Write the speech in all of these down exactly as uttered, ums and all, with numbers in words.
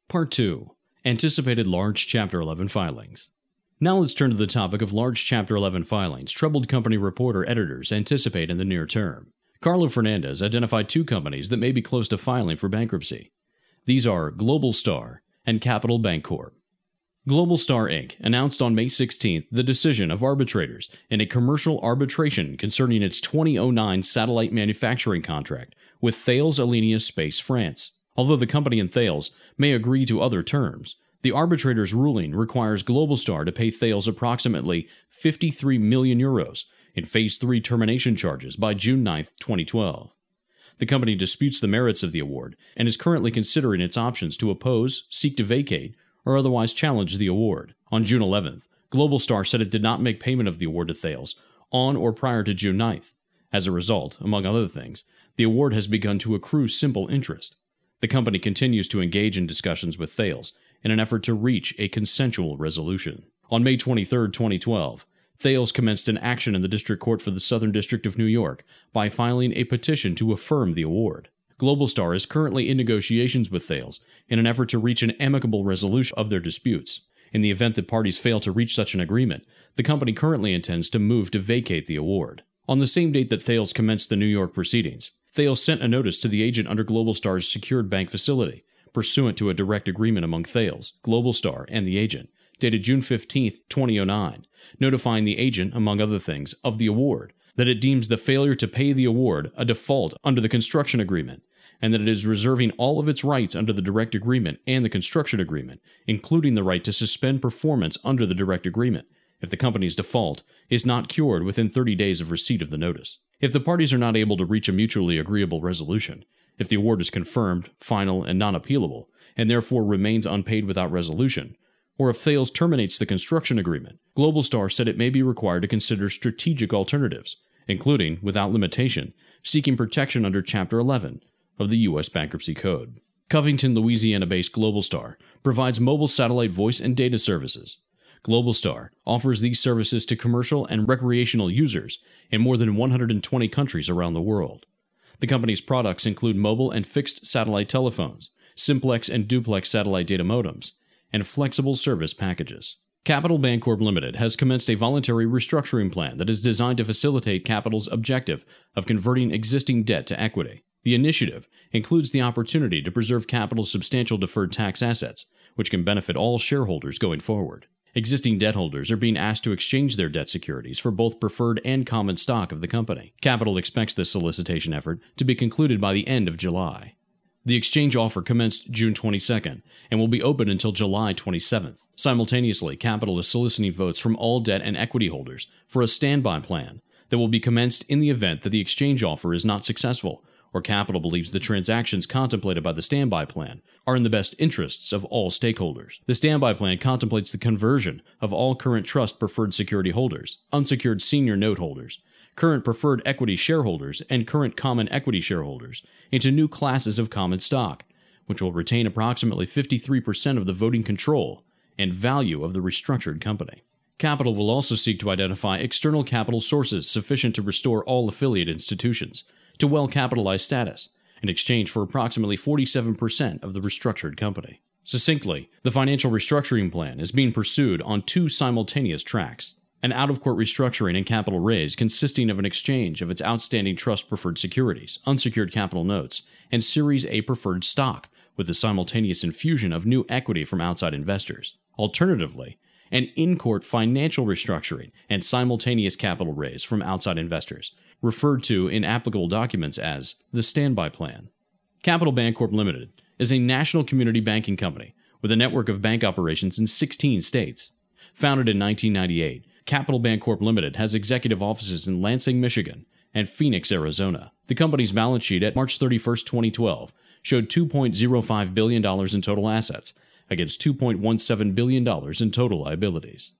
Part two. Anticipated large Chapter eleven filings. Now let's turn to the topic of large Chapter eleven filings troubled company reporter editors anticipate in the near term. Carlo Fernandez identified two companies that may be close to filing for bankruptcy. These are Globalstar and Capital Bancorp. Globalstar Incorporated announced on May sixteenth the decision of arbitrators in a commercial arbitration concerning its two thousand nine satellite manufacturing contract with Thales Alenia Space France. Although the company and Thales may agree to other terms, the arbitrator's ruling requires Globalstar to pay Thales approximately fifty-three million euros in Phase three termination charges by June ninth, twenty twelve. The company disputes the merits of the award and is currently considering its options to oppose, seek to vacate, or otherwise challenge the award. On June eleventh, Globalstar said it did not make payment of the award to Thales on or prior to June ninth. As a result, among other things, the award has begun to accrue simple interest. The company continues to engage in discussions with Thales in an effort to reach a consensual resolution. On May twenty-third, twenty twelve, Thales commenced an action in the District Court for the Southern District of New York by filing a petition to affirm the award. Globalstar is currently in negotiations with Thales in an effort to reach an amicable resolution of their disputes. In the event that parties fail to reach such an agreement, the company currently intends to move to vacate the award. On the same date that Thales commenced the New York proceedings, Thales sent a notice to the agent under Globalstar's secured bank facility, pursuant to a direct agreement among Thales, Globalstar, and the agent, dated June fifteenth, twenty oh nine, notifying the agent, among other things, of the award, that it deems the failure to pay the award a default under the construction agreement, and that it is reserving all of its rights under the direct agreement and the construction agreement, including the right to suspend performance under the direct agreement, if the company's default is not cured within thirty days of receipt of the notice. If the parties are not able to reach a mutually agreeable resolution, if the award is confirmed, final, and non-appealable, and therefore remains unpaid without resolution, or if Thales terminates the construction agreement, Globalstar said it may be required to consider strategic alternatives, including, without limitation, seeking protection under Chapter eleven of the U S Bankruptcy Code. Covington, Louisiana-based Globalstar provides mobile satellite voice and data services. Globalstar offers these services to commercial and recreational users in more than one hundred twenty countries around the world. The company's products include mobile and fixed satellite telephones, simplex and duplex satellite data modems, and flexible service packages. Capital Bancorp Limited has commenced a voluntary restructuring plan that is designed to facilitate Capital's objective of converting existing debt to equity. The initiative includes the opportunity to preserve Capital's substantial deferred tax assets, which can benefit all shareholders going forward. Existing debt holders are being asked to exchange their debt securities for both preferred and common stock of the company. Capital expects this solicitation effort to be concluded by the end of July. The exchange offer commenced June twenty-second and will be open until July twenty-seventh. Simultaneously, Capital is soliciting votes from all debt and equity holders for a standby plan that will be commenced in the event that the exchange offer is not successful, or Capital believes the transactions contemplated by the standby plan are in the best interests of all stakeholders. The standby plan contemplates the conversion of all current trust preferred security holders, unsecured senior note holders, current preferred equity shareholders, and current common equity shareholders into new classes of common stock, which will retain approximately fifty-three percent of the voting control and value of the restructured company. Capital will also seek to identify external capital sources sufficient to restore all affiliate institutions to well-capitalized status in exchange for approximately forty-seven percent of the restructured company. Succinctly, the financial restructuring plan is being pursued on two simultaneous tracks: an out-of-court restructuring and capital raise consisting of an exchange of its outstanding trust-preferred securities, unsecured capital notes, and Series A preferred stock with the simultaneous infusion of new equity from outside investors. Alternatively, an in-court financial restructuring and simultaneous capital raise from outside investors, referred to in applicable documents as the standby plan. Capital Bancorp Limited is a national community banking company with a network of bank operations in sixteen states. Founded in nineteen ninety-eight, Capital Bancorp Limited has executive offices in Lansing, Michigan, and Phoenix, Arizona. The company's balance sheet at March thirty-first, twenty twelve showed two point oh five billion dollars in total assets against two point one seven billion dollars in total liabilities.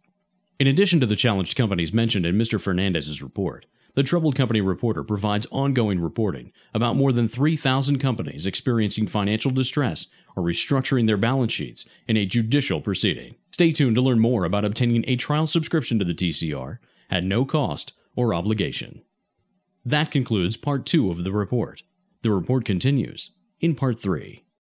In addition to the challenged companies mentioned in Mister Fernandez's report, the Troubled Company Reporter provides ongoing reporting about more than three thousand companies experiencing financial distress or restructuring their balance sheets in a judicial proceeding. Stay tuned to learn more about obtaining a trial subscription to the T C R at no cost or obligation. That concludes Part two of the report. The report continues in Part three.